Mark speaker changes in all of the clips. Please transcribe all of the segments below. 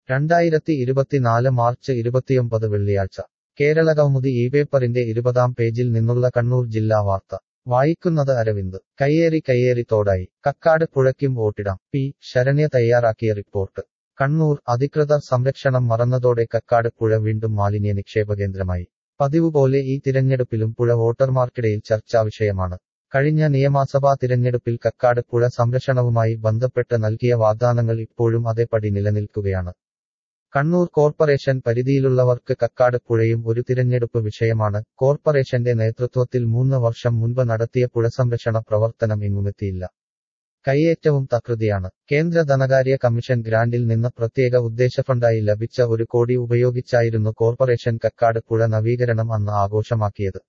Speaker 1: 2024 March 29 വെള്ളിയാഴ്ച കേരളകൗമുദി പേപ്പറിന്റെ 20-ാം പേജിൽ നിന്നുള്ള കണ്ണൂർ ജില്ലാ വാർത്ത വായിക്കുന്നത് അരവിന്ദ്. കയ്യേറി തോടായി കക്കാട് പുഴയ്ക്കും വോട്ടിടാം. പി. ശരണ്യ തയ്യാറാക്കിയ റിപ്പോർട്ട്. കണ്ണൂർ. അധികൃതർ സംരക്ഷണം മറന്നതോടെ കക്കാട് പുഴ വീണ്ടും മാലിന്യ നിക്ഷേപകേന്ദ്രമായി. പതിവുപോലെ ഈ തിരഞ്ഞെടുപ്പിലും പുഴ വോട്ടർമാർക്കിടയിൽ ചർച്ചാവിഷയമാണ്. കഴിഞ്ഞ നിയമസഭാ തിരഞ്ഞെടുപ്പിൽ കക്കാട് പുഴ സംരക്ഷണവുമായി ബന്ധപ്പെട്ട് നൽകിയ വാഗ്ദാനങ്ങൾ ഇപ്പോഴും അതേപടി നിലനിൽക്കുകയാണ്. കണ്ണൂർ കോർപ്പറേഷൻ പരിധിയിലുള്ളവർക്ക് കക്കാട് പുഴയും ഒരു തിരഞ്ഞെടുപ്പ് വിഷയമാണ്. കോർപ്പറേഷന്റെ നേതൃത്വത്തിൽ 3 വർഷം മുൻപ് നടത്തിയ പുഴസംരക്ഷണ പ്രവർത്തനം എങ്ങുമെത്തിയില്ല. കയ്യേറ്റവും തകൃതിയാണ്. കേന്ദ്ര ധനകാര്യ കമ്മീഷൻ ഗ്രാന്റിൽ നിന്ന് പ്രത്യേക ഉദ്ദേശഫണ്ടായി ലഭിച്ച 1 കോടി ഉപയോഗിച്ചായിരുന്നു കോർപ്പറേഷൻ കക്കാട് പുഴ നവീകരണം അന്ന് ആഘോഷമാക്കിയത്.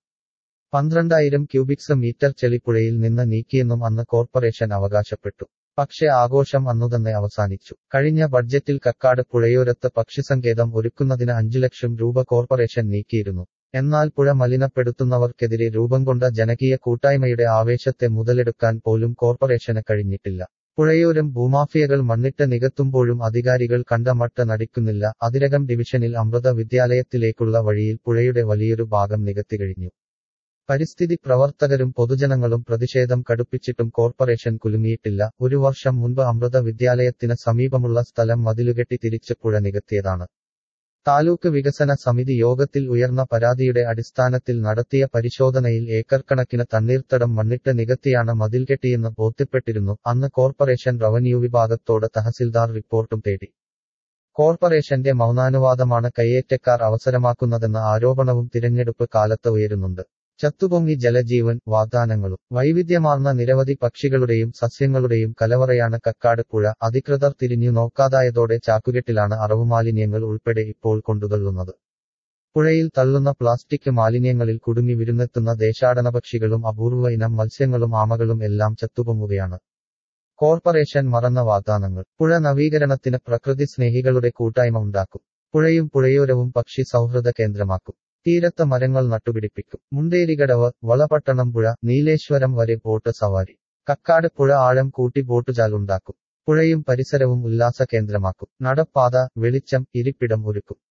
Speaker 1: 12,000 ക്യൂബിക്സ് മീറ്റർ ചെളിപ്പുഴയിൽ നിന്ന് നീക്കിയെന്നും അന്ന് കോർപ്പറേഷൻ അവകാശപ്പെട്ടു. പക്ഷേ ആഘോഷം അന്നുതന്നെ അവസാനിച്ചു. കഴിഞ്ഞ ബഡ്ജറ്റിൽ കക്കാട് പുഴയോരത്ത് പക്ഷിസങ്കേതം ഒരുക്കുന്നതിന് 5 ലക്ഷം രൂപ കോർപ്പറേഷൻ നീക്കിയിരുന്നു. എന്നാൽ പുഴ മലിനപ്പെടുത്തുന്നവർക്കെതിരെ രൂപംകൊണ്ട ജനകീയ കൂട്ടായ്മയുടെ ആവേശത്തെ മുതലെടുക്കാൻ പോലും കോർപ്പറേഷന് കഴിഞ്ഞിട്ടില്ല. പുഴയോരം ഭൂമാഫിയകൾ മണ്ണിട്ട് നികത്തുമ്പോഴും അധികാരികൾ കണ്ട മട്ട് നടിക്കുന്നില്ല. അതിരകം ഡിവിഷനിൽ അമൃത വിദ്യാലയത്തിലേക്കുള്ള വഴിയിൽ പുഴയുടെ വലിയൊരു ഭാഗം നികത്തിക്കഴിഞ്ഞു. പരിസ്ഥിതി പ്രവർത്തകരും പൊതുജനങ്ങളും പ്രതിഷേധം കടുപ്പിച്ചിട്ടും കോർപ്പറേഷൻ കുലുങ്ങിയിട്ടില്ല. 1 വർഷം മുൻപ് അമൃത വിദ്യാലയത്തിന് സമീപമുള്ള സ്ഥലം മതിലുകെട്ടി തിരിച്ച് പുഴ നികത്തിയതാണ്. താലൂക്ക് വികസന സമിതി യോഗത്തിൽ ഉയർന്ന പരാതിയുടെ അടിസ്ഥാനത്തിൽ നടത്തിയ പരിശോധനയിൽ ഏക്കർ കണക്കിന് തണ്ണീർത്തടം മണ്ണിട്ട് നികത്തിയാണ് മതിൽ കെട്ടിയെന്ന് ബോധ്യപ്പെട്ടിരുന്നു. അന്ന് കോർപ്പറേഷൻ റവന്യൂ വിഭാഗത്തോട് തഹസിൽദാർ റിപ്പോർട്ടും തേടി. കോർപ്പറേഷന്റെ മൗനാനുവാദമാണ് കയ്യേറ്റക്കാർ അവസരമാക്കുന്നതെന്ന ആരോപണവും തിരഞ്ഞെടുപ്പ് കാലത്ത് ഉയരുന്നുണ്ട്. ചത്തുപൊങ്ങി ജലജീവൻ. വാഗ്ദാനങ്ങളും. വൈവിധ്യമാർന്ന നിരവധി പക്ഷികളുടെയും സസ്യങ്ങളുടെയും കലവറയാണ് കക്കാട് പുഴ. അധികൃതർ തിരിഞ്ഞു നോക്കാതായതോടെ ചാക്കുകെട്ടിലാണ് അറവുമാലിന്യങ്ങൾ ഉൾപ്പെടെ ഇപ്പോൾ കൊണ്ടുതള്ളുന്നത്. പുഴയിൽ തള്ളുന്ന പ്ലാസ്റ്റിക് മാലിന്യങ്ങളിൽ കുടുങ്ങി വിരുന്നെത്തുന്ന ദേശാടനപക്ഷികളും അപൂർവ ഇനം മത്സ്യങ്ങളും ആമകളും എല്ലാം ചത്തുപൊങ്ങുകയാണ്. കോർപ്പറേഷൻ മറന്ന വാഗ്ദാനങ്ങൾ. പുഴ നവീകരണത്തിന് പ്രകൃതി സ്നേഹികളുടെ കൂട്ടായ്മ ഉണ്ടാക്കും. പുഴയും പുഴയോരവും പക്ഷി സൗഹൃദ കേന്ദ്രമാക്കും. തീരത്ത് മരങ്ങൾ നട്ടുപിടിപ്പിക്കും. മുണ്ടേരികടവ്, വളപട്ടണം പുഴ, നീലേശ്വരം വരെ ബോട്ട് സവാരി. കക്കാട് പുഴ ആഴം കൂട്ടി ബോട്ടുചാൽ ഉണ്ടാക്കും. പുഴയും പരിസരവും ഉല്ലാസ കേന്ദ്രമാക്കും. നടപ്പാത, വെളിച്ചം, ഇരിപ്പിടം ഒരുക്കും.